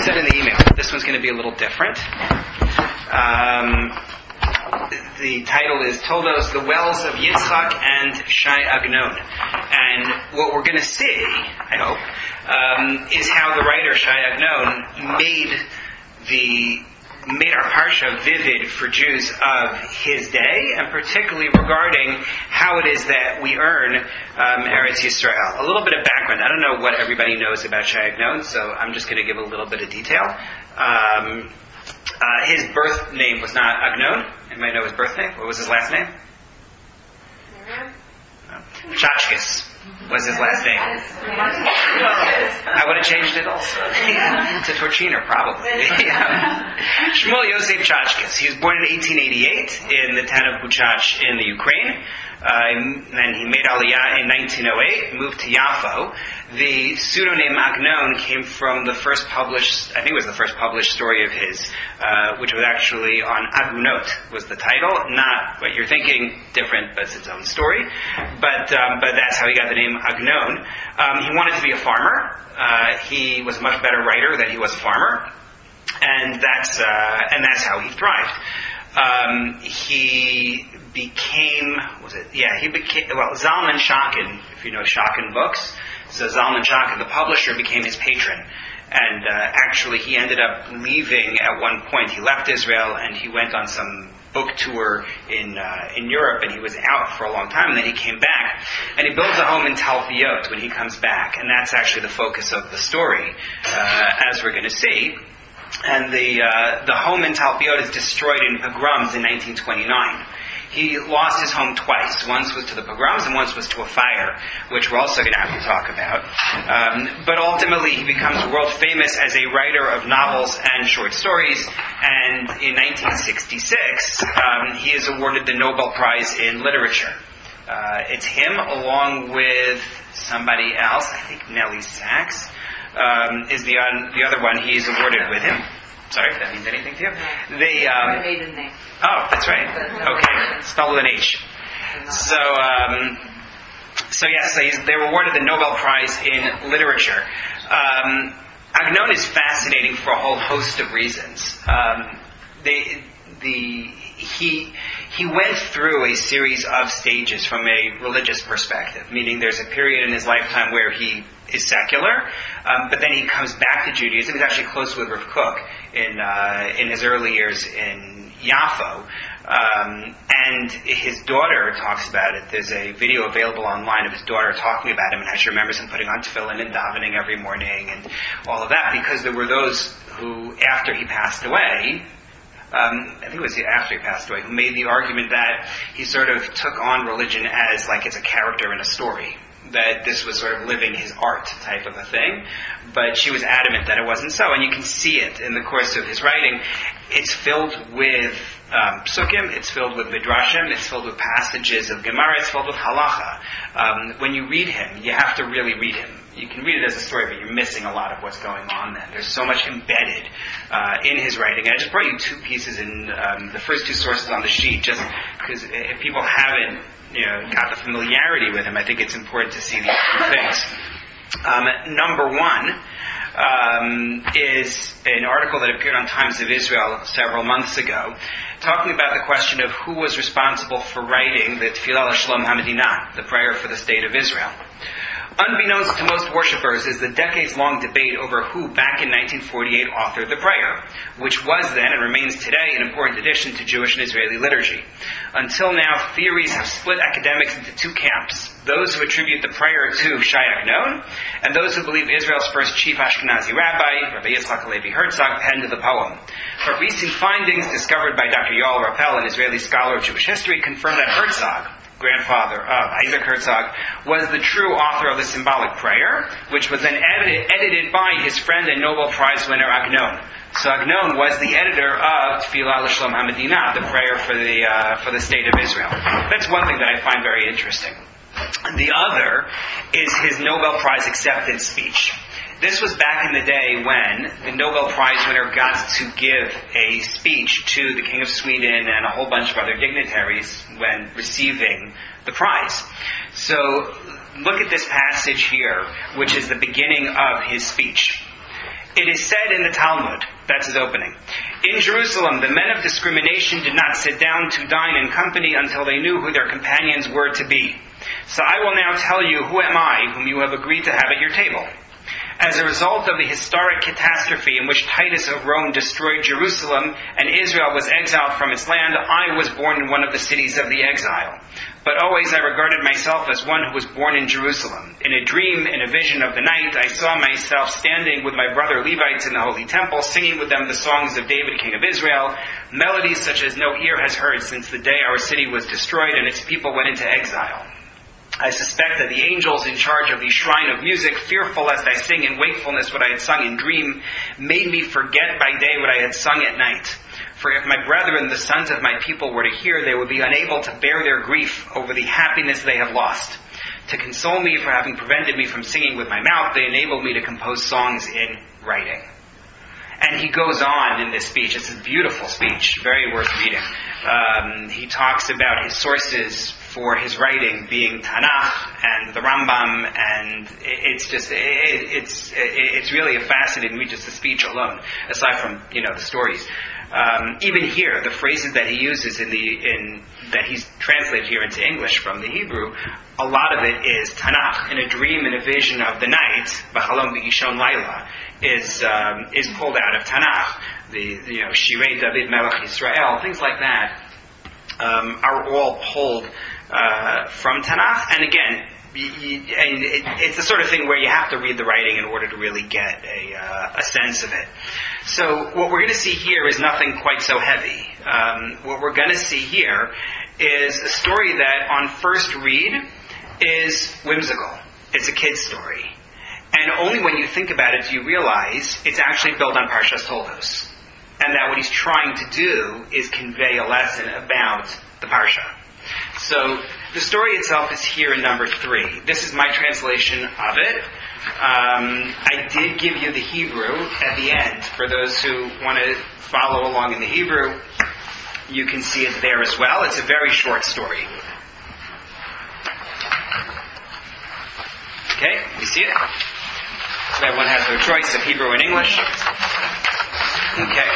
said in the email, this one's going to be a little different. The title is Toldos, the Wells of Yitzchak and Shai Agnon. And what we're going to see, I hope, is how the writer Shai Agnon made our parsha vivid for Jews of his day, and particularly regarding how it is that we earn Eretz Yisrael. A little bit of background. I don't know what everybody knows about Shai Agnon, so I'm just going to give a little bit of detail. His birth name was not Agnon. Anybody know his birth name? What was his last name? Chachkis was his last name. I would have changed it also. To Torchiner, probably. Shmuel Yosef Chachkis. He was born in 1888 in the town of Buchach in the Ukraine. Then he made Aliyah in 1908, moved to Yafo. The pseudonym Agnon came from the first published, I think it was the first published story of his, which was actually on Agunot, was the title. Not what you're thinking, different, but it's its own story. But that's how he got the name Agnon. He wanted to be a farmer. He was a much better writer than he was a farmer. And that's how he thrived. He became Zalman Shakin, if you know Shakin books. So Zalman Shakin, the publisher, became his patron. And actually he ended up leaving at one point. He left Israel and he went on some book tour in Europe, and he was out for a long time, and then he came back, and he builds a home in Talpiot when he comes back, and that's actually the focus of the story, as we're going to see. And the home in Talpiot is destroyed in pogroms in 1929. He lost his home twice. Once was to the pogroms and once was to a fire, which we're also going to have to talk about. But ultimately he becomes world famous as a writer of novels and short stories. And in 1966, he is awarded the Nobel Prize in Literature. It's him along with somebody else, I think Nellie Sachs, is the other one he is awarded with him. Sorry, if that means anything to you. My maiden name. Oh, that's right. Okay, spelled with an H. So they were awarded the Nobel Prize in Literature. Agnon is fascinating for a whole host of reasons. He went through a series of stages from a religious perspective, meaning there's a period in his lifetime where he is secular, but then he comes back to Judaism. He's actually close with Rav Kook in his early years in Yafo. And his daughter talks about it. There's a video available online of his daughter talking about him, and how she remembers him putting on tefillin and davening every morning and all of that, because there were those who, after he passed away, I think it was after he passed away, who made the argument that he sort of took on religion as like it's a character in a story, that this was sort of living his art type of a thing. But she was adamant that it wasn't so, and you can see it in the course of his writing. It's filled with psukim, it's filled with midrashim, it's filled with passages of Gemara, it's filled with halacha. When you read him, you have to really read him. You can read it as a story, but you're missing a lot of what's going on then. There's so much embedded in his writing. And I just brought you two pieces in the first two sources on the sheet, just because if people haven't got the familiarity with him, I think it's important to see these two things. Number one is an article that appeared on Times of Israel several months ago, talking about the question of who was responsible for writing the Tefillah L'Shalom HaMedinah, the prayer for the state of Israel. Unbeknownst to most worshippers is the decades-long debate over who, back in 1948, authored the prayer, which was then and remains today an important addition to Jewish and Israeli liturgy. Until now, theories have split academics into two camps: those who attribute the prayer to Shai Agnon, and those who believe Israel's first chief Ashkenazi rabbi, Rabbi Yitzchak Halevi Herzog, penned the poem. But recent findings discovered by Dr. Yoel Rappel, an Israeli scholar of Jewish history, confirm that Herzog, grandfather of Isaac Herzog, was the true author of the symbolic prayer, which was then edited by his friend and Nobel Prize winner Agnon. So Agnon was the editor of Tefillah L'Shalom HaMedinah, the prayer for the state of Israel. That's one thing that I find very interesting. The other is his Nobel Prize acceptance speech. This was back in the day when the Nobel Prize winner got to give a speech to the King of Sweden and a whole bunch of other dignitaries when receiving the prize. So look at this passage here, which is the beginning of his speech. It is said in the Talmud, that's his opening, in Jerusalem, the men of discrimination did not sit down to dine in company until they knew who their companions were to be. So I will now tell you, who am I, whom you have agreed to have at your table? As a result of the historic catastrophe in which Titus of Rome destroyed Jerusalem and Israel was exiled from its land, I was born in one of the cities of the exile. But always I regarded myself as one who was born in Jerusalem. In a dream, in a vision of the night, I saw myself standing with my brother Levites in the holy temple, singing with them the songs of David, king of Israel, melodies such as no ear has heard since the day our city was destroyed and its people went into exile. I suspect that the angels in charge of the shrine of music, fearful lest I sing in wakefulness what I had sung in dream, made me forget by day what I had sung at night. For if my brethren, the sons of my people, were to hear, they would be unable to bear their grief over the happiness they have lost. To console me for having prevented me from singing with my mouth, they enabled me to compose songs in writing. And he goes on in this speech. It's a beautiful speech, very worth reading. He talks about his sources for his writing being Tanakh and the Rambam, and it's really a fascinating read, just the speech alone, aside from the stories. Even here, the phrases that he uses that he's translated here into English from the Hebrew, a lot of it is Tanakh. In a dream, in a vision of the night, B'Halom B'Ishon Laila, is pulled out of Tanakh. The Shirei David Melech Yisrael, things like that, are all pulled from Tanakh. And again, it's the sort of thing where you have to read the writing in order to really get a sense of it. So what we're going to see here is nothing quite so heavy. What we're going to see here is a story that on first read is whimsical. It's a kid's story. And only when you think about it do you realize it's actually built on Parshas Toldos. And that what he's trying to do is convey a lesson about the Parsha. So the story itself is here in number 3. This is my translation of it. I did give you the Hebrew at the end. For those who want to follow along in the Hebrew, you can see it there as well. It's a very short story. Okay, you see it? So everyone has their choice of Hebrew and English. Okay.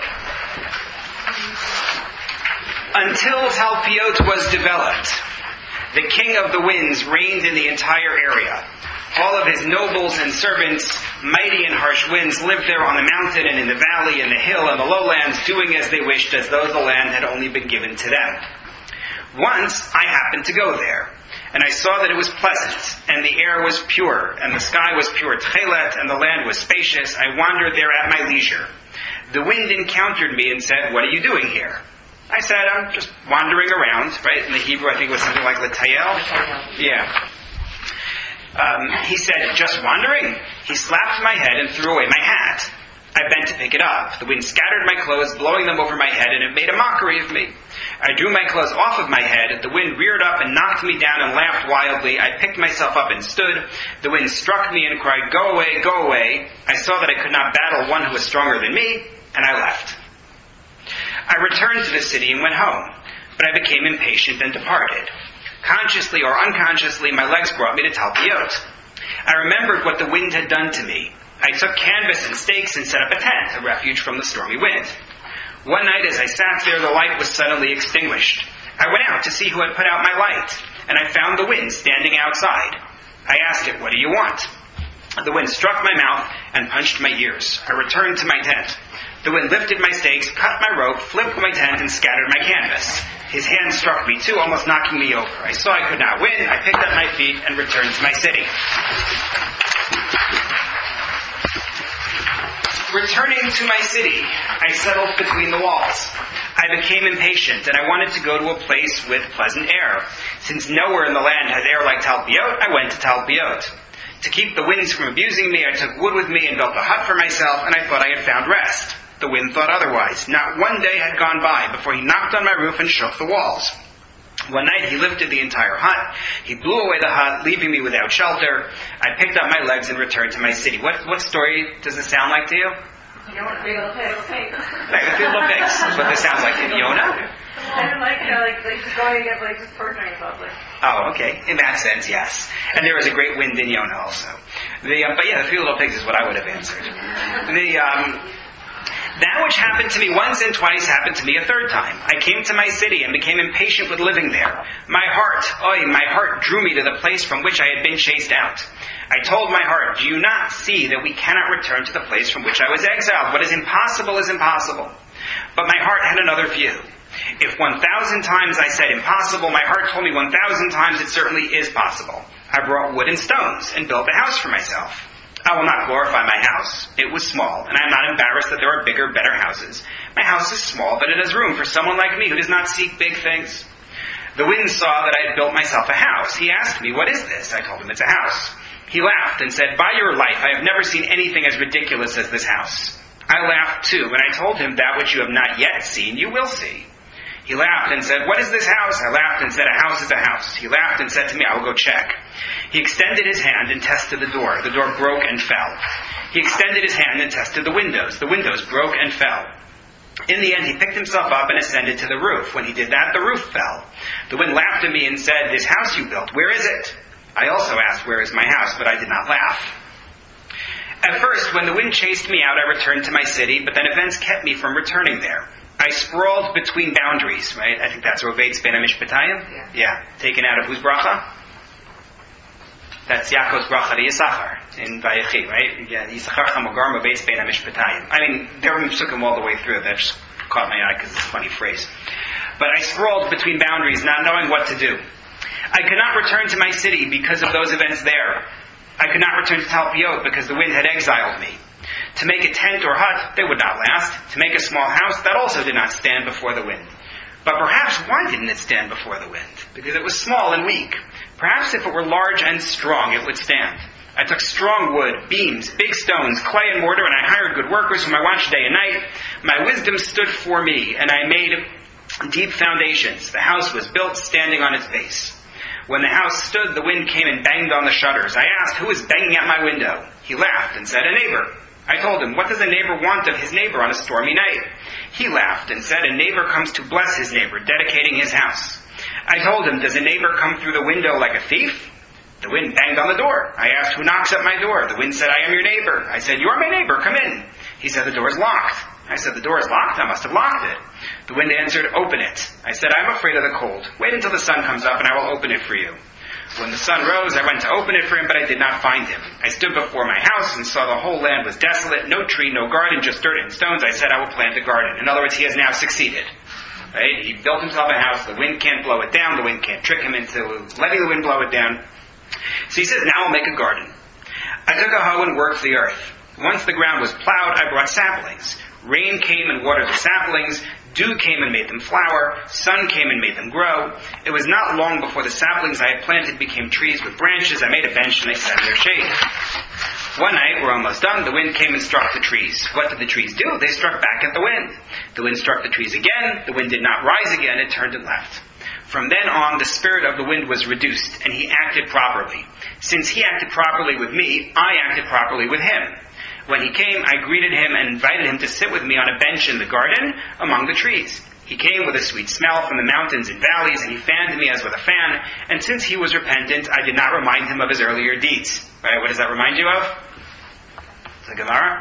Until Talpiot was developed, the king of the winds reigned in the entire area. All of his nobles and servants, mighty and harsh winds, lived there on the mountain and in the valley and the hill and the lowlands, doing as they wished, as though the land had only been given to them. Once I happened to go there, and I saw that it was pleasant, and the air was pure, and the sky was pure tchelet, and the land was spacious. I wandered there at my leisure. The wind encountered me and said, "What are you doing here?" I said, "I'm just wandering around," right? In the Hebrew, I think it was something like Latayel. Yeah. He said, "Just wandering?" He slapped my head and threw away my hat. I bent to pick it up. The wind scattered my clothes, blowing them over my head, and it made a mockery of me. I drew my clothes off of my head. The wind reared up and knocked me down and laughed wildly. I picked myself up and stood. The wind struck me and cried, "Go away, go away." I saw that I could not battle one who was stronger than me, and I left. I returned to the city and went home, but I became impatient and departed. Consciously or unconsciously, my legs brought me to Talpiot. I remembered what the wind had done to me. I took canvas and stakes and set up a tent, a refuge from the stormy wind. One night as I sat there, the light was suddenly extinguished. I went out to see who had put out my light, and I found the wind standing outside. I asked it, "What do you want?" The wind struck my mouth and punched my ears. I returned to my tent. The wind lifted my stakes, cut my rope, flipped my tent, and scattered my canvas. His hand struck me too, almost knocking me over. I saw I could not win. I picked up my feet and returned to my city. Returning to my city, I settled between the walls. I became impatient, and I wanted to go to a place with pleasant air. Since nowhere in the land has air like Talpiot, I went to Talpiot. To keep the winds from abusing me, I took wood with me and built a hut for myself, and I thought I had found rest. The wind thought otherwise. Not one day had gone by before he knocked on my roof and shook the walls. One night he lifted the entire hut. He blew away the hut, leaving me without shelter. I picked up my legs and returned to my city. What story does this sound like to you? You don't want big old pigs. Like the field of pigs. That's what this sounds like in Yonah. And like just going against, like just torturing yourself. Oh, okay. In that sense, yes. And there was a great wind in Yonah also. But yeah, the field of pigs is what I would have answered. That which happened to me once and twice happened to me a third time. I came to my city and became impatient with living there. My heart drew me to the place from which I had been chased out. I told my heart, do you not see that we cannot return to the place from which I was exiled? What is impossible is impossible. But my heart had another view. If 1,000 times I said impossible, my heart told me 1,000 times it certainly is possible. I brought wood and stones and built a house for myself. I will not glorify my house. It was small, and I am not embarrassed that there are bigger, better houses. My house is small, but it has room for someone like me who does not seek big things. The wind saw that I had built myself a house. He asked me, what is this? I told him, it's a house. He laughed and said, by your life, I have never seen anything as ridiculous as this house. I laughed too, and I told him, that which you have not yet seen, you will see. He laughed and said, what is this house? I laughed and said, a house is a house. He laughed and said to me, I will go check. He extended his hand and tested the door. The door broke and fell. He extended his hand and tested the windows. The windows broke and fell. In the end, he picked himself up and ascended to the roof. When he did that, the roof fell. The wind laughed at me and said, this house you built, where is it? I also asked, where is my house? But I did not laugh. At first, when the wind chased me out, I returned to my city, but then events kept me from returning there. I sprawled between boundaries, right? I think that's Rovetz ben Amishpatayim. Yeah. Taken out of whose bracha? That's Yaakov's bracha to Yisachar in Vayechi, right? Yeah, Yisachar Chamogar Rovetz ben Amishpatayim. I mean, there were psukim all the way through. That just caught my eye because it's a funny phrase. But I sprawled between boundaries, not knowing what to do. I could not return to my city because of those events there. I could not return to Talpiot because the wind had exiled me. To make a tent or hut, they would not last. To make a small house, that also did not stand before the wind. But perhaps why didn't it stand before the wind? Because it was small and weak. Perhaps if it were large and strong, it would stand. I took strong wood, beams, big stones, clay and mortar, and I hired good workers whom I watched day and night. My wisdom stood for me, and I made deep foundations. The house was built standing on its base. When the house stood, the wind came and banged on the shutters. I asked, who is banging at my window? He laughed and said, a neighbor. I told him, what does a neighbor want of his neighbor on a stormy night? He laughed and said, a neighbor comes to bless his neighbor, dedicating his house. I told him, does a neighbor come through the window like a thief? The wind banged on the door. I asked, who knocks at my door? The wind said, I am your neighbor. I said, you are my neighbor, come in. He said, the door is locked. I said, the door is locked? I must have locked it. The wind answered, open it. I said, I am afraid of the cold. Wait until the sun comes up and I will open it for you. When the sun rose, I went to open it for him, but I did not find him. I stood before my house and saw the whole land was desolate, no tree, no garden, just dirt and stones. I said, I will plant a garden. In other words, he has now succeeded. Right? He built himself a house. The wind can't blow it down. The wind can't trick him into letting the wind blow it down. So he says, now I'll make a garden. I took a hoe and worked the earth. Once the ground was plowed, I brought saplings. Rain came and watered the saplings. Dew came and made them flower. Sun came and made them grow. It was not long before the saplings I had planted became trees with branches. I made a bench and I sat in their shade. One night, we're almost done, the wind came and struck the trees. What did the trees do? They struck back at the wind. The wind struck the trees again. The wind did not rise again. It turned and left. From then on, the spirit of the wind was reduced, and he acted properly. Since he acted properly with me, I acted properly with him. When he came, I greeted him and invited him to sit with me on a bench in the garden among the trees. He came with a sweet smell from the mountains and valleys, and he fanned me as with a fan. And since he was repentant, I did not remind him of his earlier deeds. Right? What does that remind you of? The Gemara?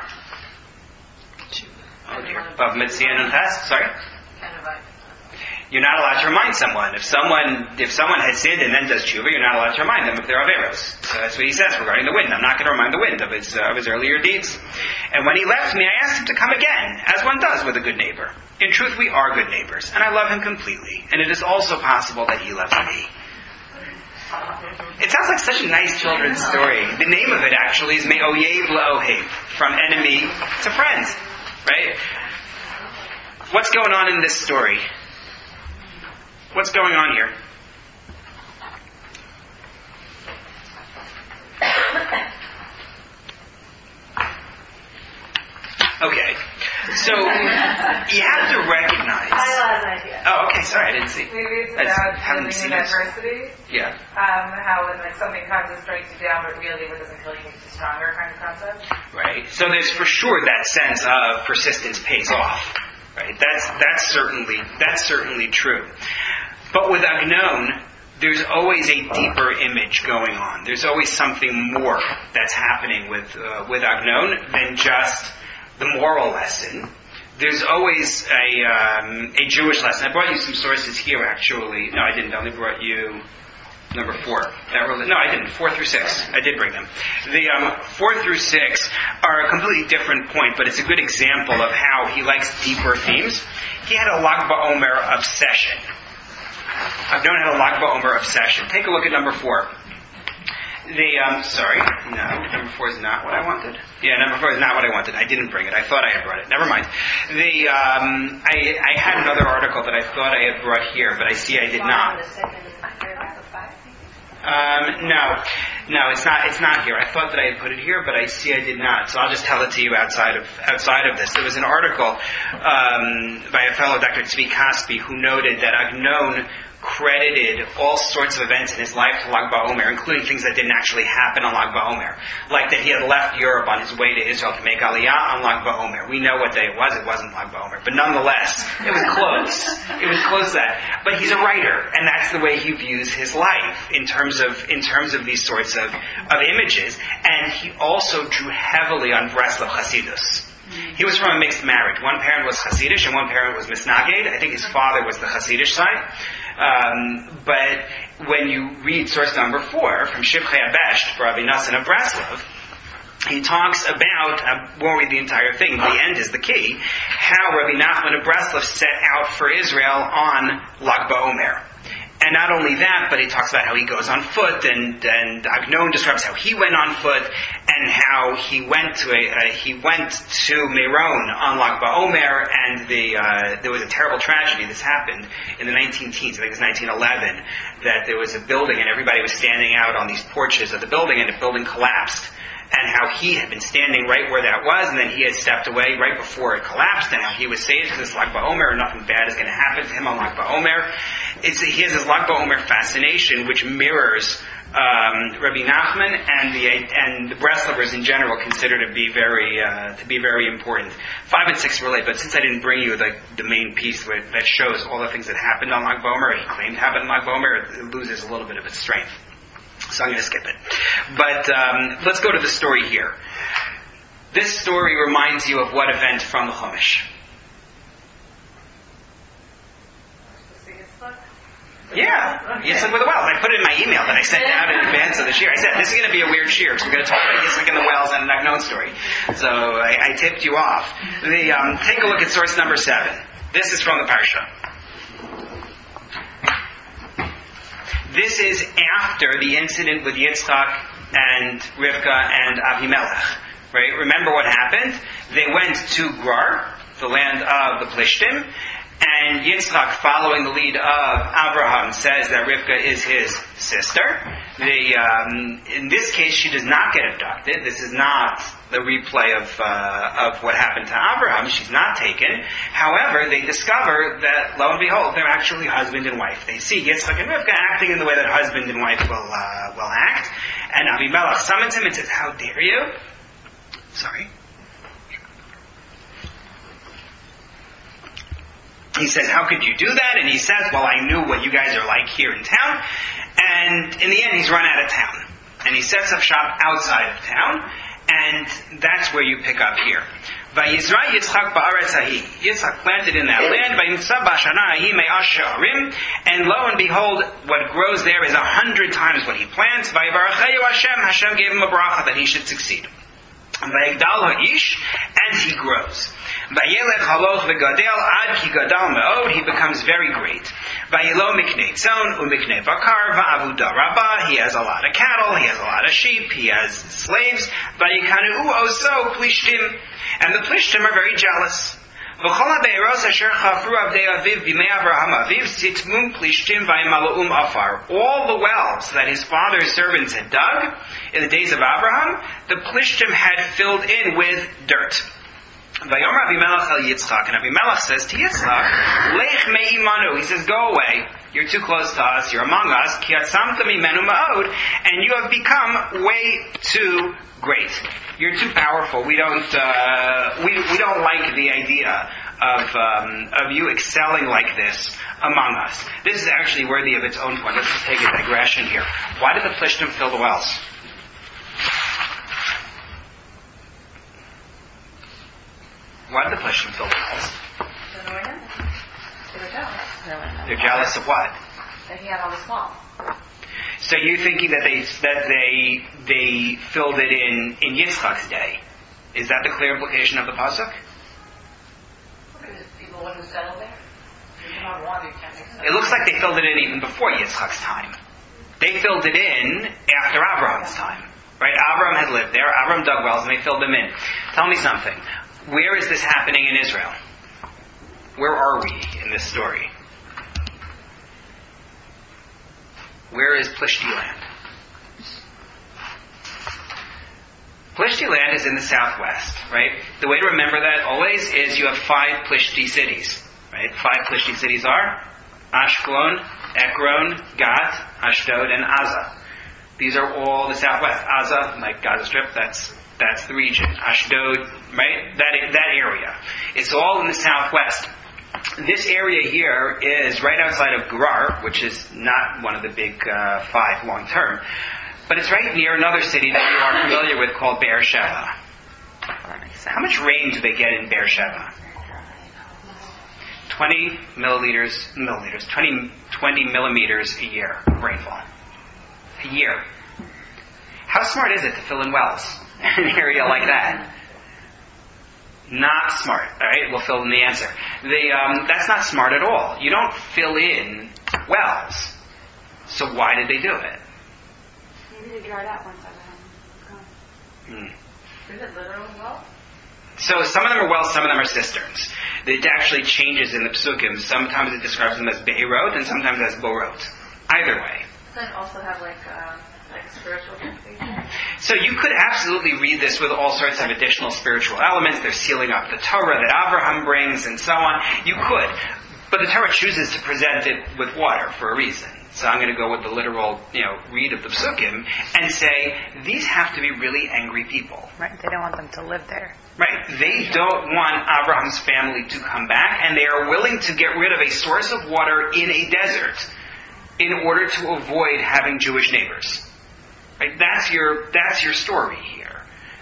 Oh dear. Of Mitzian and Fest? Sorry? You're not allowed to remind someone. If someone has sinned and then does tshuva, you're not allowed to remind them of their averos. So that's what he says regarding the wind. I'm not going to remind the wind of his earlier deeds. And when he left me, I asked him to come again, as one does with a good neighbor. In truth, we are good neighbors, and I love him completely. And it is also possible that he loves me. It sounds like such a nice children's story. The name of it actually is Me'oyev La'ohev, from enemy to friend. Right? What's going on in this story? What's going on here? Okay. So you have to recognize. I have an idea. Oh, okay. Sorry, I didn't see. Maybe it's I about haven't dealing seen with this. adversity. Yeah. How when like something comes and strikes you down, but really what doesn't kill you makes you stronger kind of concept. Right. So there's for sure that sense of persistence pays off. Right. That's certainly true. But with Agnon, there's always a deeper image going on. There's always something more that's happening with Agnon than just the moral lesson. There's always a Jewish lesson. I brought you some sources here, actually. No, I didn't. I only brought you number 4. No, I didn't. 4 through 6. I did bring them. The 4 through 6 are a completely different point, but it's a good example of how he likes deeper themes. He had a Lag BaOmer obsession. Agnon had a Lag BaOmer obsession. Take a look at number 4. Number 4 is not what I wanted. Yeah, number 4 is not what I wanted. I didn't bring it. I thought I had brought it. Never mind. I had another article that I thought I had brought here, but I see I did not. No, it's not here. I thought that I had put it here, but I see I did not. So I'll just tell it to you outside of this. There was an article by a fellow, Dr. Tzvi Kaspi, who noted that Agnon credited all sorts of events in his life to Lag BaOmer, including things that didn't actually happen on Lag BaOmer. Like that he had left Europe on his way to Israel to make Aliyah on Lag BaOmer. We know what day it was. It wasn't Lag BaOmer. But nonetheless, it was close. It was close to that. But he's a writer, and that's the way he views his life in terms of these sorts of images. And he also drew heavily on Breslov Hasidus. He was from a mixed marriage. One parent was Hasidish and one parent was Misnaged. I think his father was the Hasidish side. But when you read source number 4 from Shivchei Abesht, Rabbi Nassan of Breslov, he talks about, won't read the entire thing, the end is the key, how Rabbi Nachman of Breslov set out for Israel on Lag BaOmer. And not only that, but he talks about how he goes on foot, and Agnon describes how he went on foot, and how he went to Meron on Lag BaOmer, and there was a terrible tragedy. This happened in the 1910s. I think it was 1911, that there was a building, and everybody was standing out on these porches of the building, and the building collapsed. And how he had been standing right where that was, and then he had stepped away right before it collapsed, and how he was saved because it's Lag BaOmer, and nothing bad is going to happen to him on Lag BaOmer. He has this Lag BaOmer fascination, which mirrors Rabbi Nachman and the Breslovers in general consider to be very important. 5 and 6 relate, but since I didn't bring you the main piece that shows all the things that happened on Lag BaOmer, he claimed happened on Lag BaOmer, it loses a little bit of its strength. So I'm going to skip it. But let's go to the story here. This story reminds you of what event from the Chumash? Yeah, Yitzchak with the wells. I put it in my email that I sent out in advance of the shir. I said, this is going to be a weird shir, because we're going to talk about Yitzchak and the wells and an Agnon story. So I tipped you off. Take a look at source number 7. This is from the Parsha. This is after the incident with Yitzchak and Rivka and Avimelech. Right? Remember what happened? They went to Gerar, the land of the Plishtim, and Yitzchak, following the lead of Abraham, says that Rivka is his sister. In this case, she does not get abducted. This is not the replay of what happened to Abraham. She's not taken. However, they discover that, lo and behold, they're actually husband and wife. They see Yitzchak and Rivka acting in the way that husband and wife will act. And Avimelech summons him and says, "How dare you?" Sorry. He says, "How could you do that?" And he says, "Well, I knew what you guys are like here in town." And in the end, he's run out of town. And he sets up shop outside of town. And that's where you pick up here. Vayizra Yitzchak ba'aretz hahi. Yitzchak planted in that land. Vayimtza b'ashana hahi me'ash she'arim. And lo and behold, what grows there is 100 times what he plants. Vayibarecheyu Hashem. Hashem gave him a bracha that he should succeed. Vayigdal ha'ish. And he grows. Vayelech haloch v'gadel ad ki gadal me'od. He becomes very great. Vayelo miknei tzon u'miknei bakar va'avuda rabbah. He has a lot of cattle. He has a lot of sheep. He has slaves. Vayikanu oso plishtim. And the Plishtim are very jealous. V'chol ha'be'eros asher chafru avdei aviv b'mei Avraham aviv sitmum plishtim v'yimalu'um afar. All the wells that his father's servants had dug in the days of Abraham, the Plishtim had filled in with dirt. Vayomer Avimelech el Yitzchak, and Avimelech says to Yitzchak, Lech me'imanu. He says, go away. You're too close to us. You're among us. Ki atzamta mimenu ma'od, and you have become way too great. You're too powerful. We don't like the idea of you excelling like this among us. This is actually worthy of its own point. Let's just take a digression here. Why did the Plishtim fill the wells? Why did the Plishtim fill the wells? They were jealous. They're jealous of what? That he had all this wealth. So you're thinking that they filled it in Yitzchak's day. Is that the clear implication of the pasuk? Because people wouldn't settle there. You don't want to, can't make sense. It looks like they filled it in even before Yitzchak's time. They filled it in after Abraham's time. Right? Abraham had lived there. Abraham dug wells and they filled them in. Tell me something. Where is this happening in Israel? Where are we in this story? Where is Plishti land? Plishti land is in the southwest, right? The way to remember that always is you have 5 Plishti cities, right? 5 Plishti cities are Ashkelon, Ekron, Gat, Ashdod, and Aza. These are all the southwest. Aza, like Gaza Strip, that's the region. Ashdod, right? That area. It's all in the southwest. This area here is right outside of Gerar, which is not one of the big 5 long term, but it's right near another city that you are familiar with called Beersheba. How much rain do they get in Beersheba? 20 millimeters a year of rainfall. A year. How smart is it to fill in wells in an area like that? Not smart. All right, we'll fill in the answer. That's not smart at all. You don't fill in wells. So why did they do it? Maybe they dried out once Abraham. Is it literal well? So some of them are wells, some of them are cisterns. It actually changes in the psukim. Sometimes it describes them as be'erot and sometimes as borot. Either way. Does it also have like spiritual implications? So you could absolutely read this with all sorts of additional spiritual elements. They're sealing up the Torah that Abraham brings and so on. You could. But the Torah chooses to present it with water for a reason. So I'm going to go with the literal, read of the psukim and say, these have to be really angry people. Right, they don't want them to live there. Right, they don't want Abraham's family to come back, and they are willing to get rid of a source of water in a desert in order to avoid having Jewish neighbors. Right? That's your story here.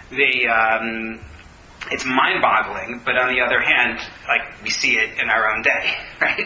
It's mind-boggling, but on the other hand, like we see it in our own day, right?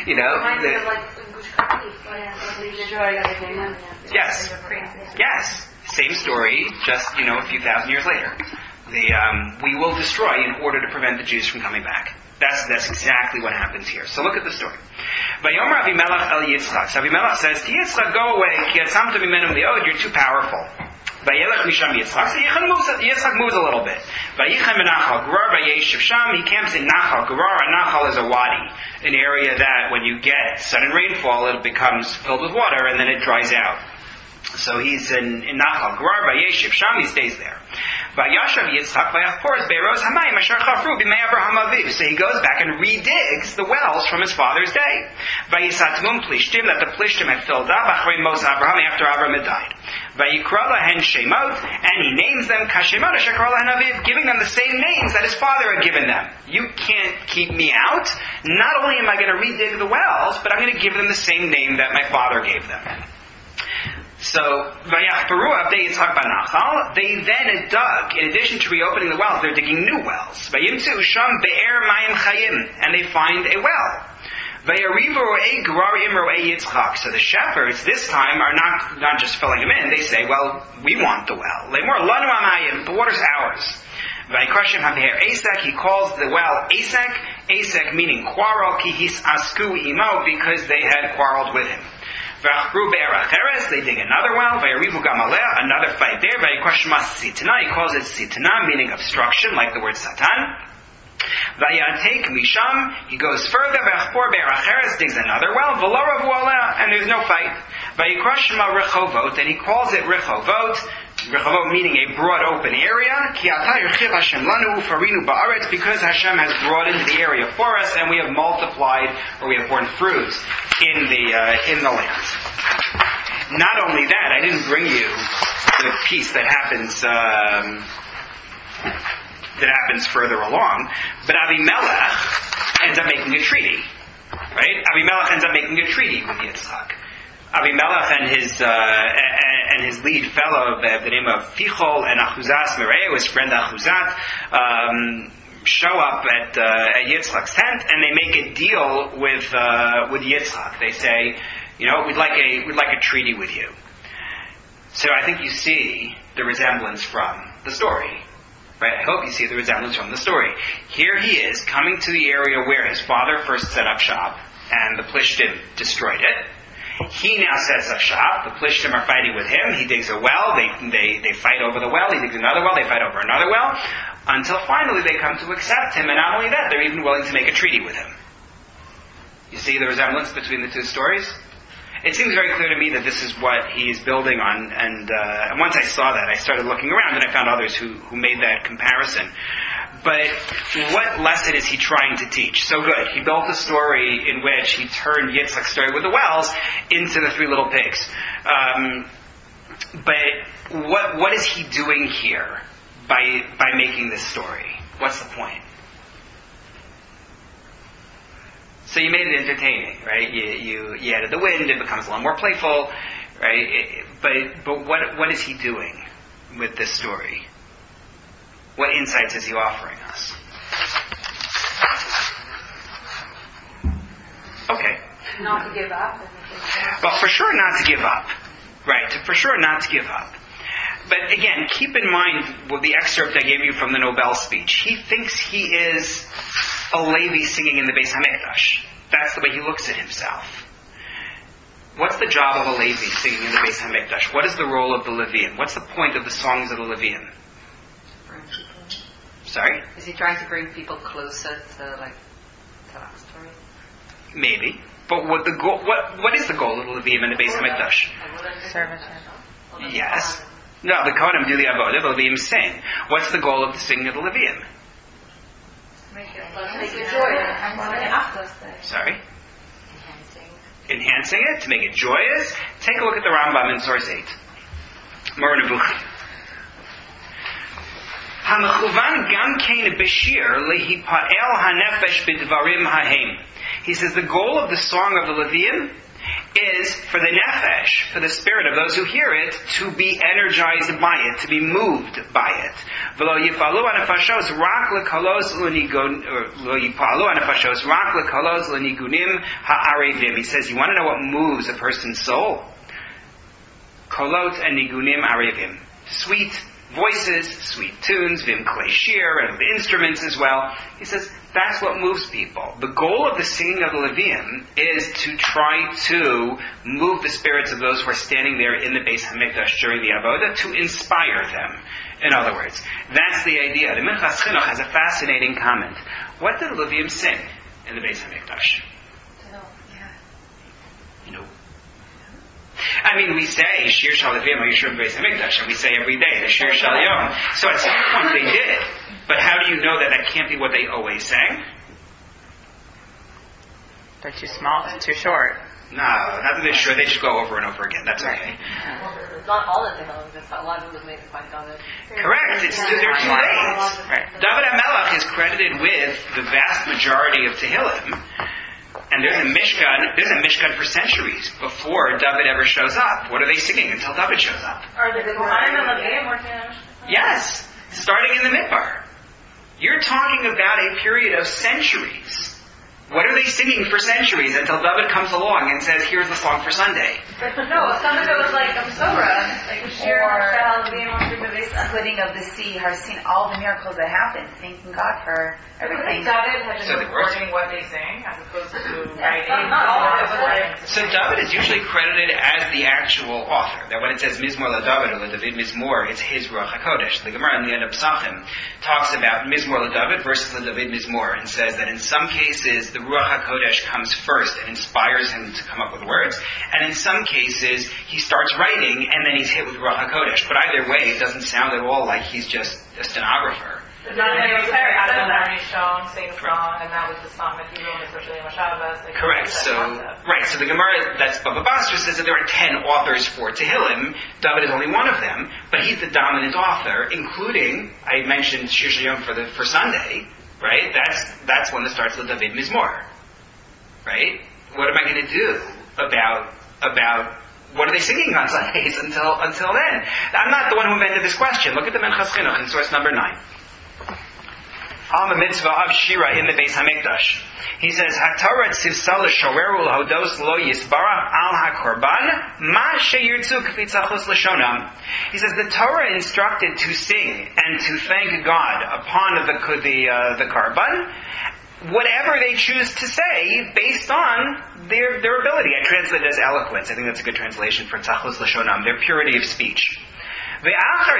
Yes, same story, just a few thousand years later. We will destroy in order to prevent the Jews from coming back. That's exactly what happens here. So look at the story. Vayomer Avimelech el Yitzchak. So Avimelech says to Yitzchak, go away, ki atzamta mimenu me'od, you're too powerful. Vayelech misham Yitzchak. So Yitzchak moves a little bit. Vayichem b'nachal Gerar vayeshiv sham. He camps in Nachal Gerar. A Nachal is a wadi, an area that when you get sudden rainfall, it becomes filled with water and then it dries out. So he's in Nachal Gerar vayeshiv sham. He stays there. Vayashav Yitzchak vayachporas be'eros hamayim asher chafru b'mei Abraham aviv. So he goes back and redigs the wells from his father's day. Vayisatmum Plishtim, that the Plishtim had filled up achrei mos Abraham, after Abraham had died. Vayikra lahen shemot, and he names them kashemot asher kara lahen aviv, giving them the same names that his father had given them. You can't keep me out. Not only am I going to redig the wells, but I'm going to give them the same name that my father gave them. So, Vayachparu Avdei Yitzchak Banachal, they then dug, in addition to reopening the wells, they're digging new wells. Vayimtzu Sham Be'er Mayim Chayim, and they find a well. Vayarivu Ro'ei Gerar Im Ro'ei Yitzchak. So the shepherds this time are not just filling them in, they say, well, we want the well. Lemor Lanu Amayim, the water's ours. Vaykrashim HaBe'er Esek, he calls the well Esek, Esek meaning quarrel, Ki His Asku Imo, because they had quarreled with him. They dig another well. Another fight there. He calls it Sitana, meaning obstruction, like the word Satan. He goes further. Digs another well. And there's no fight. And he calls it Rechovot, meaning a broad open area. Because Hashem has broadened the area for us, and we have multiplied, or we have borne fruit in the land. Not only that, I didn't bring you the piece that happens further along, but Avimelech ends up making a treaty. Right? Avimelech ends up making a treaty with Yitzchak. Avimelech and his lead fellow, by the name of Fichol and Achuzas Mereu, his friend Achuzat, show up at Yitzchak's tent, and they make a deal with Yitzchak. They say, we'd like a treaty with you. So I think you see the resemblance from the story. Right? I hope you see the resemblance from the story. Here he is, coming to the area where his father first set up shop, and the Plishtim destroyed it. He now sets up shop. The Plishtim are fighting with him. He digs a well. They fight over the well. He digs another well. They fight over another well. Until finally they come to accept him. And not only that, they're even willing to make a treaty with him. You see the resemblance between the two stories? It seems very clear to me that this is what he is building on. And once I saw that, I started looking around and I found others who made that comparison. But what lesson is he trying to teach? So good. He built a story in which he turned Yitzchak's story with the wells into the three little pigs. But what is he doing here by making this story? What's the point? So you made it entertaining, right? You added the wind. It becomes a lot more playful, right? But what is he doing with this story? What insights is he offering us? Okay. Not to give up. Well, for sure not to give up. Right, for sure not to give up. But again, keep in mind the excerpt I gave you from the Nobel speech. He thinks he is a Levi singing in the Beis HaMikdash. That's the way he looks at himself. What's the job of a Levi singing in the Beis HaMikdash? What is the role of the Levium? What's the point of the songs of the Levium? Sorry? Is he trying to bring people closer to that story? Maybe. But what is the goal of the Levium in the Beis HaMikdash? Service. Yes. No, the Kohanim do the Avodah, the Levium sing. What's the goal of the singing of the Levium? Make it joyous. Sorry? Enhancing it, to make it joyous. Take a look at the Rambam in source 8. Moreh Nevuchim. He says the goal of the song of the Levium is for the nefesh, for the spirit of those who hear it, to be energized by it, to be moved by it. He says, you want to know what moves a person's soul? Kolot and nigunim arevim. Sweet voices, sweet tunes, vim klei shir, and the instruments as well. He says, that's what moves people. The goal of the singing of the Levium is to try to move the spirits of those who are standing there in the Beis HaMikdash during the Avodah, to inspire them. In other words, that's the idea. The Minchas Chinuch has a fascinating comment. What did the Levium sing in the Beis HaMikdash? I mean, we say Shir Shal Levium Yishur Beis HaMikdash, and we say every day the Shir Shal Yom. So at some point they did. But how do you know that can't be what they always sang? They're too small, too short. No, not that they're sure. They just go over and over again. That's okay. It's not all of the Tehillim. A lot of it was made by David. Correct. They're too late. Right. David HaMelech is credited with the vast majority of Tehillim. And there's a Mishkan for centuries before David ever shows up. What are they singing until David shows up? Are the Kohanim and Levium working on Mishkan? Yes, starting in the Midbar. You're talking about a period of centuries. What are they singing for centuries until David comes along and says, here's the song for Sunday? No, some of it was like Amsora, like Shir Shal Levium Splitting of the sea, her seen all the miracles that happened, thanking God for everything. David had So been they were. recording what they sang as opposed to writing. Not all of it was like... So David is usually credited as the actual author. That when it says Mizmor LaDavid or LaDavid Mizmor, it's his Ruach HaKodesh. The Gemara in the end of Psachim talks about Mizmor LaDavid versus LaDavid Mizmor and says that in some cases the the Ruach HaKodesh comes first and inspires him to come up with words. And in some cases, he starts writing and then he's hit with Ruach HaKodesh. But either way, it doesn't sound at all like he's just a stenographer. The Dominant was very Adam and Ari Shon sing a song, and that was the song that he wrote, especially in Shabbos. Correct. So the Gemara, that's Baba Basra, says that there are 10 authors for Tehillim. David is only one of them, but he's the dominant author, including, I mentioned Shir Shayom for Sunday, right? That's one that starts with David Mizmor, right? What am I going to do about what are they singing on Sundays until then? I'm not the one who invented this question. Look at the Menchas Chinuch in source number 9. On the mitzvah of Shira in the Beis Hamikdash. He says, HaTorah tzivsa l'shoreru l'hodos lo yisbarach al HaKorban ma sheyirtzu k'fitzachos l'shonam. He says, the Torah instructed to sing and to thank God upon the Korban, whatever they choose to say based on their ability. I translate it as eloquence. I think that's a good translation for tzachos l'shonam, their purity of speech. Then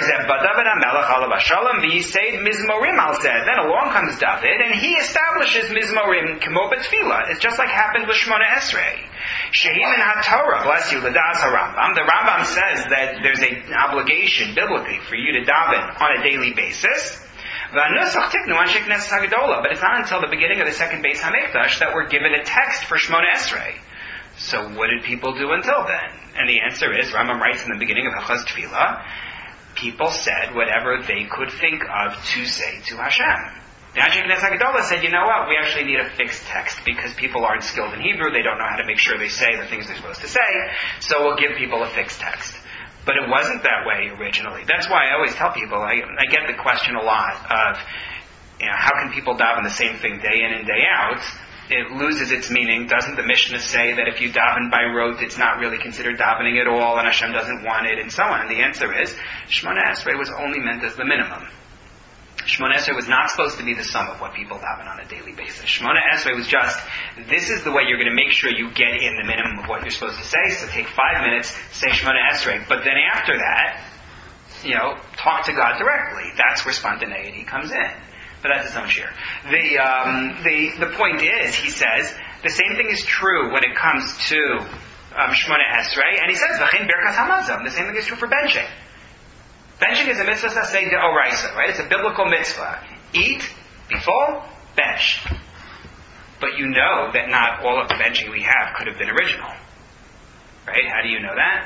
along comes David, and he establishes Mizmorim k'mo b'tefillah. It's just like happened with Shmona Esrei. Shehin and HaTorah, bless you, l'das HaRambam. The Rambam says that there's an obligation biblically for you to daven on a daily basis. But it's not until the beginning of the second Beis Hamikdash that we're given a text for Shmona Esrei. So what did people do until then? And the answer is, Rambam writes in the beginning of Hachaz Tefillah, people said whatever they could think of to say to Hashem. The Anshe Knesset HaGedolah said, you know what, we actually need a fixed text because people aren't skilled in Hebrew, they don't know how to make sure they say the things they're supposed to say, so we'll give people a fixed text. But it wasn't that way originally. That's why I always tell people, I get the question a lot of, how can people daven the same thing day in and day out? It loses its meaning. Doesn't the Mishnah say that if you daven by rote, it's not really considered davening at all, and Hashem doesn't want it, and so on? And the answer is, Shmona Esrei was only meant as the minimum. Shmona Esrei was not supposed to be the sum of what people daven on a daily basis. Shmona Esrei was just, this is the way you're going to make sure you get in the minimum of what you're supposed to say, so take 5 minutes, say Shmona Esrei. But then after that, talk to God directly. That's where spontaneity comes in. But that's his own share. The point is, he says, the same thing is true when it comes to Shmona Esrei, and he says, V'chein Birkas Hamazon. The same thing is true for benching. Benching is a mitzvah saseh de'oraisa, right? It's a biblical mitzvah. Eat, be full, bench. But you know that not all of the benching we have could have been original. Right? How do you know that?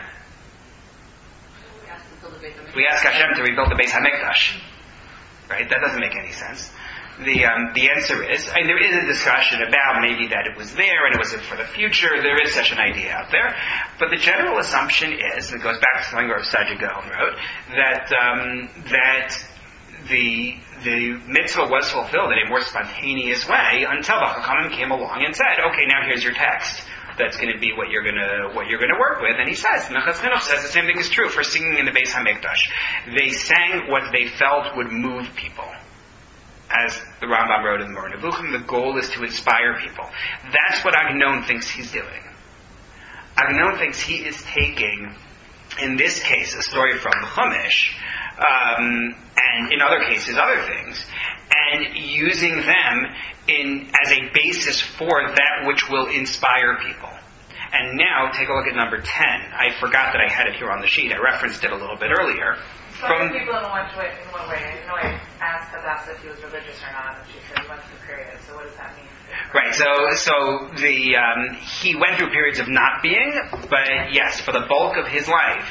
We ask Hashem to rebuild the Beis Hamikdash. Right? That doesn't make any sense. The answer is, there is a discussion about maybe that it was there and it was for the future. There is such an idea out there. But the general assumption is, and it goes back to something Rav Saadia Gaon wrote, that the mitzvah was fulfilled in a more spontaneous way until the Chachamim came along and said, okay, now here's your text. That's going to be what you're going to work with. And he says, Menchas Chinuch says the same thing is true for singing in the Beis Hamikdash. They sang what they felt would move people. As the Rambam wrote in the Moreh Nevuchim, the goal is to inspire people. That's what Agnon thinks he's doing. Agnon thinks he is taking, in this case, a story from the Chumash, and in other cases, other things, and using them as a basis for that which will inspire people. And now, take a look at number 10. I forgot that I had it here on the sheet. I referenced it a little bit earlier. Some people in one way. I asked Hadassah if he was religious or not, and she said he went through periods. So what does that mean? Right. So he went through periods of not being, but yes, for the bulk of his life,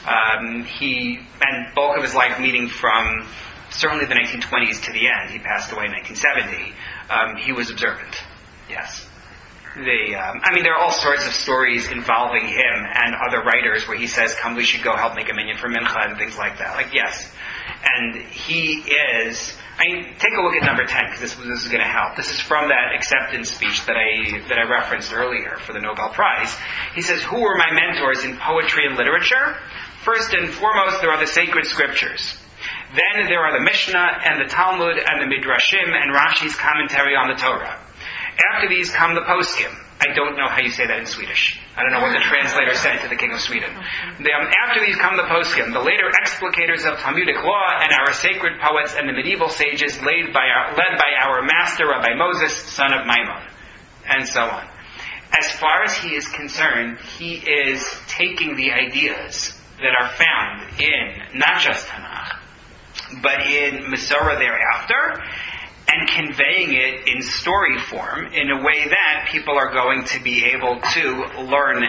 bulk of his life meaning from certainly the 1920s to the end. He passed away in 1970. He was observant. Yes. There are all sorts of stories involving him and other writers where he says, come, we should go help make a minyan for Mincha and things like that. Yes. And he is, take a look at number 10, because this is going to help. This is from that acceptance speech that I referenced earlier for the Nobel Prize. He says, who were my mentors in poetry and literature? First and foremost, there are the sacred scriptures. Then there are the Mishnah and the Talmud and the Midrashim and Rashi's commentary on the Torah. After these come the poskim. I don't know how you say that in Swedish. I don't know what the translator said to the king of Sweden. After these come the poskim, the later explicators of Talmudic law and our sacred poets and the medieval sages led by our master Rabbi Moses, son of Maimon. and so on. As far as he is concerned, he is taking the ideas that are found in not just Tanakh, but in Masorah thereafter, and conveying it in story form in a way that people are going to be able to learn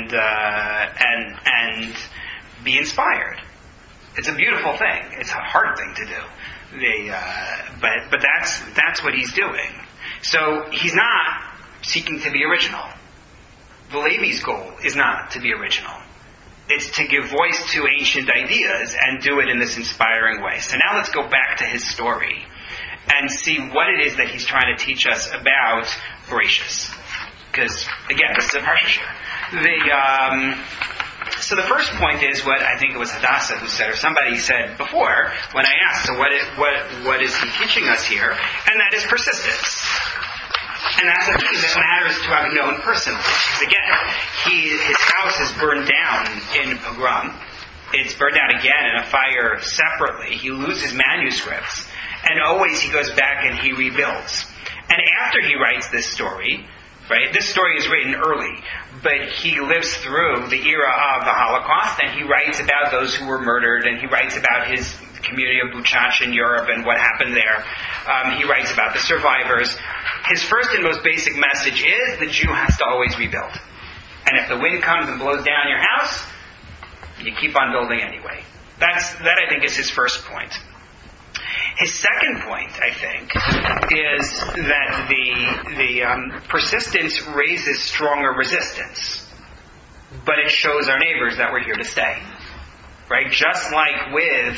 and be inspired. It's a beautiful thing. It's a hard thing to do. But that's what he's doing. So he's not seeking to be original. The Levi's goal is not to be original. It's to give voice to ancient ideas and do it in this inspiring way. So now let's go back to his story and see what it is that he's trying to teach us about Bereshis. Because, again, this is a parsha. So the first point is what I think it was Hadassah who said, or somebody said before, when I asked, so what is he teaching us here? And that is persistence. And that's a thing that matters to have known personally. Because again, his house is burned down in pogrom. It's burned down again in a fire separately. He loses manuscripts. And always he goes back and he rebuilds. And after he writes this story, right, this story is written early, but he lives through the era of the Holocaust, and he writes about those who were murdered, and he writes about his community of Buchach in Europe and what happened there. He writes about the survivors. His first and most basic message is the Jew has to always rebuild. And if the wind comes and blows down your house, you keep on building anyway. That I think is his first point. His second point, I think, is that the persistence raises stronger resistance, but it shows our neighbors that we're here to stay, right? Just like with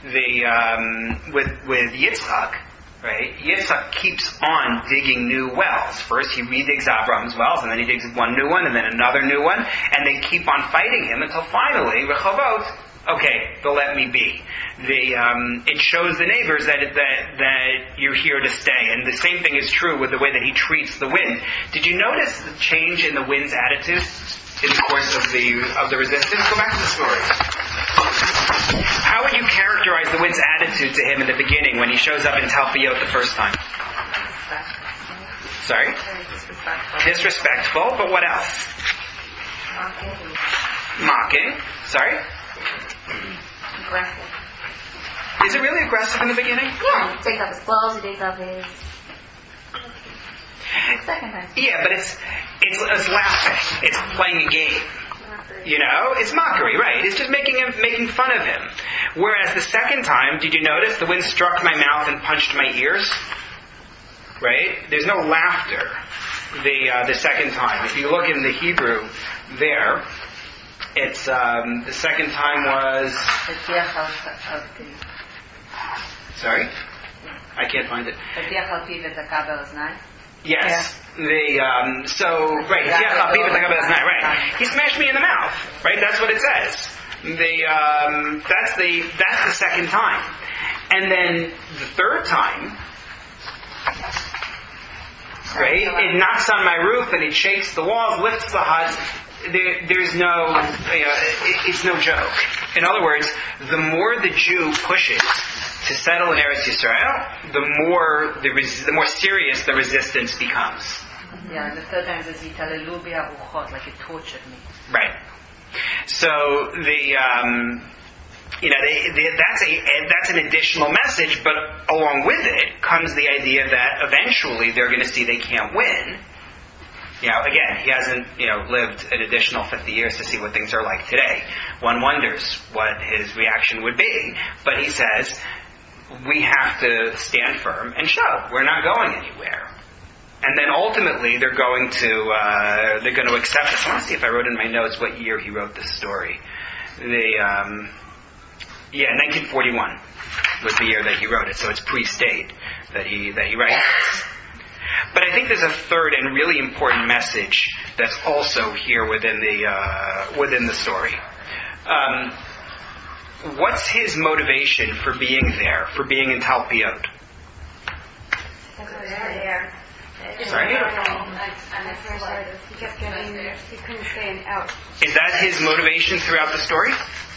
Yitzhak, right? Yitzhak keeps on digging new wells. First, he redigs Abraham's wells, and then he digs one new one, and then another new one, and they keep on fighting him until finally, Rehovot, okay, they'll let me be. It shows the neighbors that you're here to stay. And the same thing is true with the way that he treats the wind. Did you notice the change in the wind's attitude in the course of the resistance? Go back to the story. How would you characterize the wind's attitude to him in the beginning when he shows up in Talpiot the first time? Sorry? Disrespectful, but what else? Mocking. Sorry? Aggressive. Is it really aggressive in the beginning? Yeah, he takes off his clothes, he takes off his... Second time. Yeah, but it's laughing. It's playing a game. You know? It's mockery, right? It's just making fun of him. Whereas the second time, did you notice the wind struck my mouth and punched my ears? Right? There's no laughter the second time. If you look in the Hebrew there, it's the second time was... Sorry? I can't find it. Yes. Right. Right. He smashed me in the mouth. Right? That's what it says. That's the second time. And then the third time, right? It knocks on my roof and it shakes the walls, lifts the hut. There's no, it's no joke. In other words, the more the Jew pushes to settle in Eretz Yisrael, the more serious the resistance becomes. Yeah, the third time says "Yitalelu bi'aruchot," like it tortured me. Right. So that's an additional message, but along with it comes the idea that eventually they're going to see they can't win. Again, he hasn't, lived an additional 50 years to see what things are like today. One wonders what his reaction would be. But he says, we have to stand firm and show we're not going anywhere. And then ultimately they're going to accept this. I want to see if I wrote in my notes what year he wrote this story. 1941 was the year that he wrote it, so it's pre-state that he writes this. But I think there's a third and really important message that's also here within the story. What's his motivation for being there, for being in Talpiot? Sorry? He couldn't stay out. Is that his motivation throughout the story?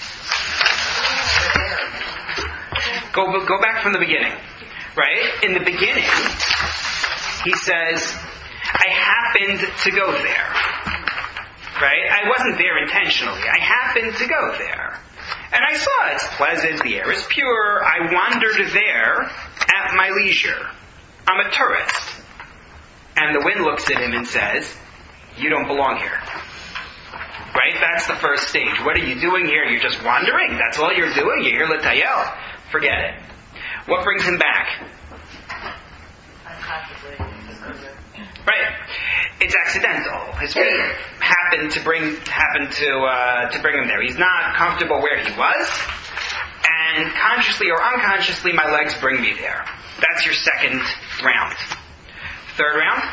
Go back from the beginning, right? In the beginning, he says, I happened to go there. Right? I wasn't there intentionally. I happened to go there. And I saw it's pleasant, the air is pure. I wandered there at my leisure. I'm a tourist. And the wind looks at him and says, you don't belong here. Right? That's the first stage. What are you doing here? You're just wandering. That's all you're doing. You're here l'tayel. Forget it. What brings him back? Unconsciously. Right. It's accidental. His fate happened to bring him there. He's not comfortable where he was, and consciously or unconsciously, my legs bring me there. That's your second round. Third round.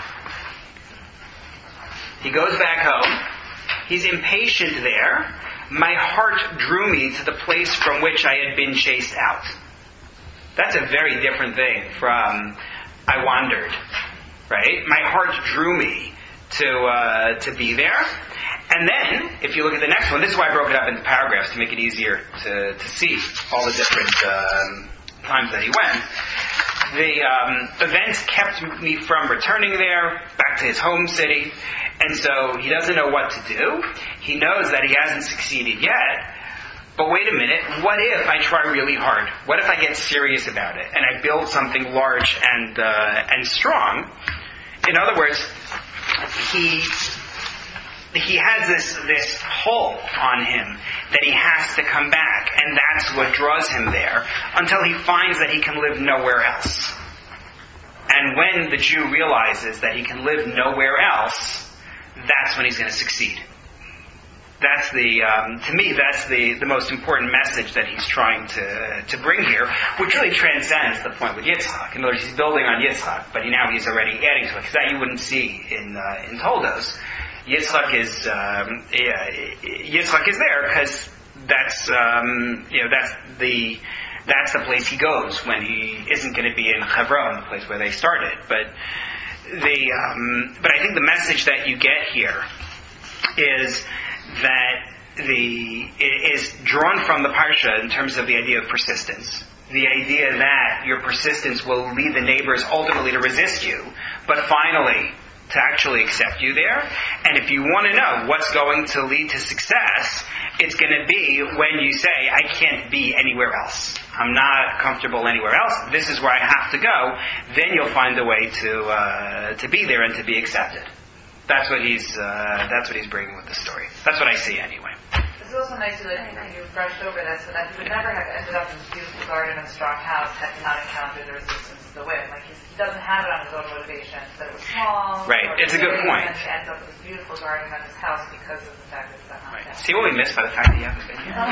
He goes back home. He's impatient there. My heart drew me to the place from which I had been chased out. That's a very different thing from I wandered. Right? My heart drew me to be there. And then, if you look at the next one, this is why I broke it up into paragraphs to make it easier to see all the different times that he went. The events kept me from returning there, back to his home city, and so he doesn't know what to do. He knows that he hasn't succeeded yet, but wait a minute, what if I try really hard? What if I get serious about it, and I build something large and strong? In other words, he has this pull on him that he has to come back, and that's what draws him there until he finds that he can live nowhere else. And when the Jew realizes that he can live nowhere else, that's when he's going to succeed. That's to me, that's the most important message that he's trying to bring here, which really transcends the point with Yitzchak. In other words, he's building on Yitzchak, but he's already adding to it, because that you wouldn't see in Toldos. Yitzchak is there because that's the place he goes when he isn't going to be in Hebron, the place where they started. But I think the message that you get here is that is drawn from the parsha in terms of the idea of persistence. The idea that your persistence will lead the neighbors ultimately to resist you, but finally to actually accept you there. And if you want to know what's going to lead to success, it's going to be when you say, I can't be anywhere else. I'm not comfortable anywhere else. This is where I have to go. Then you'll find a way to be there and to be accepted. That's what he's bringing with the story. That's what I see anyway. It's also nice that you brushed over that, so that he would never have ended up in this beautiful garden and strong house had he not encountered the resistance of the wind. Like he doesn't have it on his own motivation. That it was small. Right. It's a good point. And he ends up with this beautiful garden and his house because of the fact that he's not right. See what we missed by the fact that you haven't been here. Oh,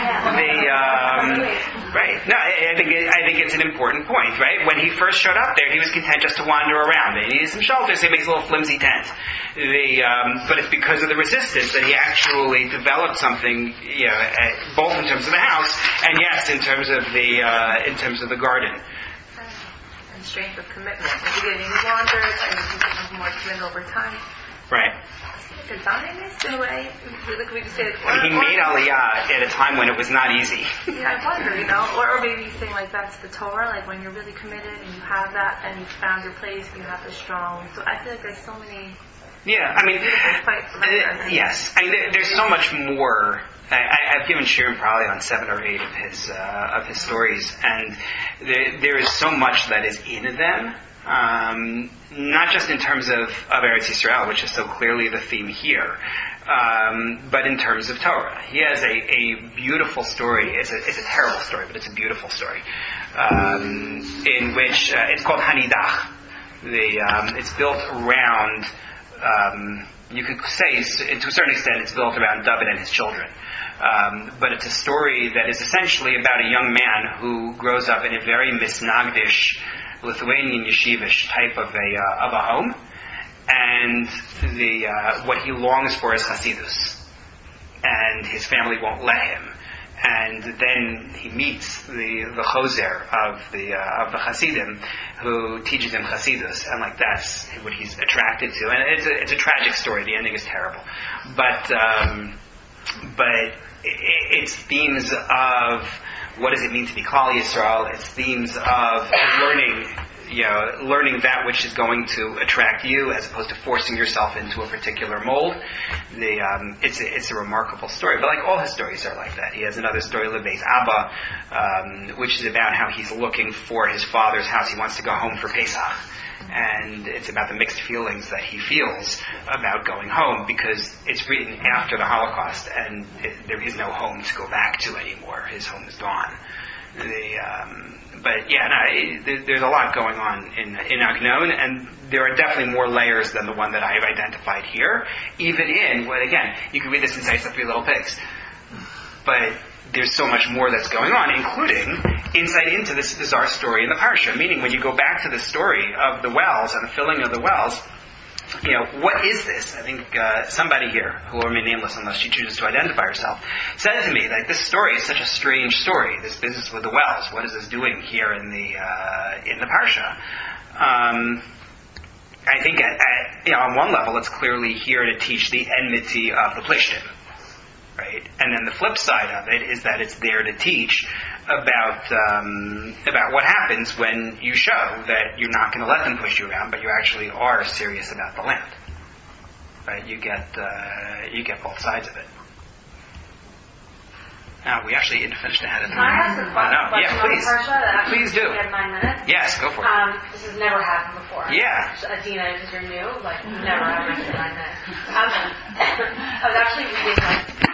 yeah. Right. No, I think it's an important point. Right. When he first showed up there, he was content just to wander around. He needed some shelter, so he makes a little flimsy tent. But it's because of the resistance that he actually developed something, both in terms of the house and yes, in terms of the garden. And strength of commitment. At the beginning, he wandered, and he becomes more committed over time. Right. The Zionist, in a way, we could say. He made Aliyah at a time when it was not easy. Yeah, I wonder, or maybe saying like that's the Torah, like when you're really committed and you have that, and you've found your place, and you have the strong. So I feel like there's so many. Yeah, I mean, yes. I mean, there's so much more. I've given Shirim probably on 7 or 8 of his stories, and there is so much that is in them. Not just in terms of Eretz Yisrael, which is so clearly the theme here, but in terms of Torah. He has a beautiful story. It's a terrible story, but it's a beautiful story, in which it's called Hanidach. It's built around. You could say, to a certain extent, it's built around David and his children. But it's a story that is essentially about a young man who grows up in a very misnagdish Lithuanian yeshivish type of a home, and what he longs for is Hasidus, and his family won't let him. And then he meets the choser of the Hasidim, who teaches him Hasidus, and that's what he's attracted to. And it's a tragic story. The ending is terrible, but it's themes of what does it mean to be Klal Yisrael. It's themes of learning learning that which is going to attract you as opposed to forcing yourself into a particular mold. It's a remarkable story. But like all his stories are like that. He has another story, Lebeis Abba, which is about how he's looking for his father's house. He wants to go home for Pesach. And it's about the mixed feelings that he feels about going home because it's written after the Holocaust and there is no home to go back to anymore. His home is gone. There's a lot going on in Agnon, and there are definitely more layers than the one that I have identified here. Even in, well, again, you can read this inside the Three Little Pigs. But there's so much more that's going on, including insight into this bizarre story in the Parsha. Meaning, when you go back to the story of the wells and the filling of the wells, what is this? I think somebody here, who will remain nameless unless she chooses to identify herself, said to me that this story is such a strange story. This business with the wells. What is this doing here in the Parsha? I think on one level, it's clearly here to teach the enmity of the Plishtim. Right? And then the flip side of it is that it's there to teach about what happens when you show that you're not going to let them push you around, but you actually are serious about the land. Right? You get both sides of it. Now, we actually finished ahead of time. Can I ask a question Yeah, please. on the Parsha? Please do. We have 9 minutes. Yes, go for it. This has never happened before. Yeah. Adina, because you're new, never happened in 9 minutes. I was actually reading